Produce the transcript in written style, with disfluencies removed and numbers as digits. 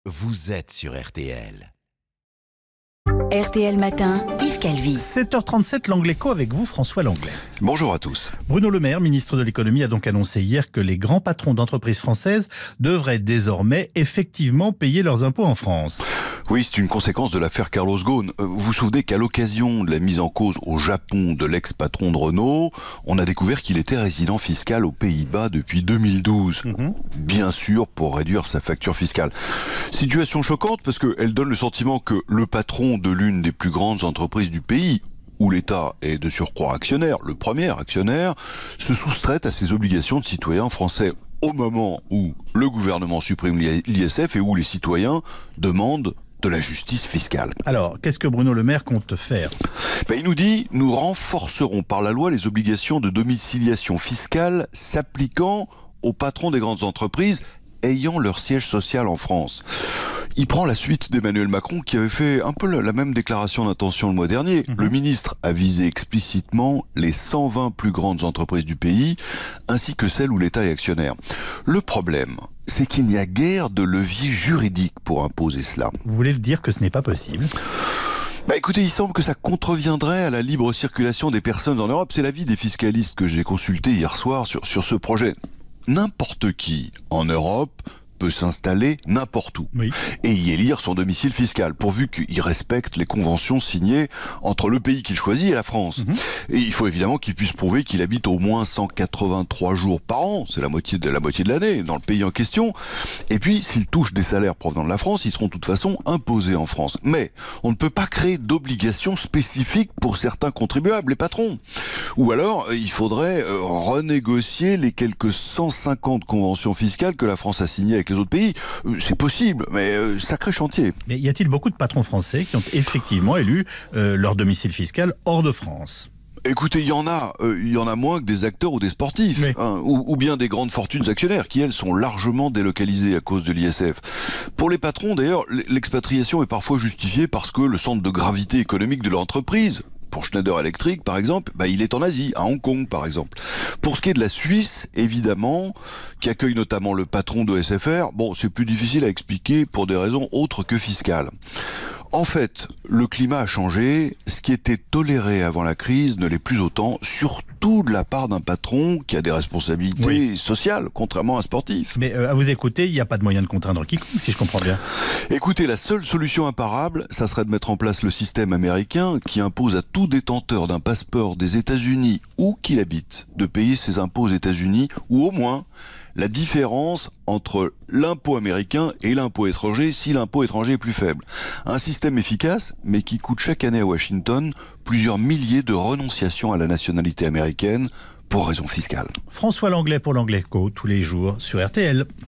vous êtes sur RTL. RTL Matin, Yves Calvi. 7h37, l'Angléco avec vous, François Langlais. Bonjour à tous. Bruno Le Maire, ministre de l'économie, a donc annoncé hier que les grands patrons d'entreprises françaises devraient désormais effectivement payer leurs impôts en France. Oui, c'est une conséquence de l'affaire Carlos Ghosn. Vous vous souvenez qu'à l'occasion de la mise en cause au Japon de l'ex-patron de Renault, on a découvert qu'il était résident fiscal aux Pays-Bas depuis 2012. Bien sûr, pour réduire sa facture fiscale. Situation choquante parce qu'elle donne le sentiment que le patron de l'une des plus grandes entreprises du pays, où l'État est de surcroît actionnaire, le premier actionnaire, se soustrait à ses obligations de citoyen français au moment où le gouvernement supprime l'ISF et où les citoyens demandent de la justice fiscale. Alors, qu'est-ce que Bruno Le Maire compte faire ? Il nous dit « Nous renforcerons par la loi les obligations de domiciliation fiscale s'appliquant aux patrons des grandes entreprises ayant leur siège social en France ». Il prend la suite d'Emmanuel Macron qui avait fait un peu la même déclaration d'intention le mois dernier. Le ministre a visé explicitement les 120 plus grandes entreprises du pays, ainsi que celles où l'État est actionnaire. Le problème, c'est qu'il n'y a guère de levier juridique pour imposer cela. Vous voulez dire que ce n'est pas possible ? Écoutez, il semble que ça contreviendrait à la libre circulation des personnes en Europe. C'est l'avis des fiscalistes que j'ai consulté hier soir sur ce projet. N'importe qui en Europe peut s'installer n'importe où et y élire son domicile fiscal, pourvu qu'il respecte les conventions signées entre le pays qu'il choisit et la France. Et il faut évidemment qu'il puisse prouver qu'il habite au moins 183 jours par an, c'est la moitié de l'année, dans le pays en question. Et puis, s'il touche des salaires provenant de la France, ils seront de toute façon imposés en France. Mais on ne peut pas créer d'obligations spécifiques pour certains contribuables, les patrons. Ou alors, il faudrait renégocier les quelques 150 conventions fiscales que la France a signées avec les autres pays. C'est possible, mais sacré chantier. Mais y a-t-il beaucoup de patrons français qui ont effectivement élu leur domicile fiscal hors de France ? Écoutez, il y en a moins que des acteurs ou des sportifs, ou bien des grandes fortunes actionnaires, qui elles sont largement délocalisées à cause de l'ISF. Pour les patrons, d'ailleurs, l'expatriation est parfois justifiée parce que le centre de gravité économique de l'entreprise, pour Schneider Electric, par exemple, il est en Asie, à Hong Kong, par exemple. Pour ce qui est de la Suisse, évidemment, qui accueille notamment le patron de SFR, c'est plus difficile à expliquer pour des raisons autres que fiscales. En fait, le climat a changé. Ce qui était toléré avant la crise ne l'est plus autant, surtout de la part d'un patron qui a des responsabilités sociales, contrairement à un sportif. Mais à vous écouter, il n'y a pas de moyen de contraindre quiconque, si je comprends bien. Écoutez, la seule solution imparable, ça serait de mettre en place le système américain qui impose à tout détenteur d'un passeport des États-Unis où qu'il habite de payer ses impôts aux États-Unis, ou au moins la différence entre l'impôt américain et l'impôt étranger si l'impôt étranger est plus faible. Un système efficace, mais qui coûte chaque année à Washington plusieurs milliers de renonciations à la nationalité américaine pour raisons fiscales. François Langlais pour l'Angléco, tous les jours sur RTL.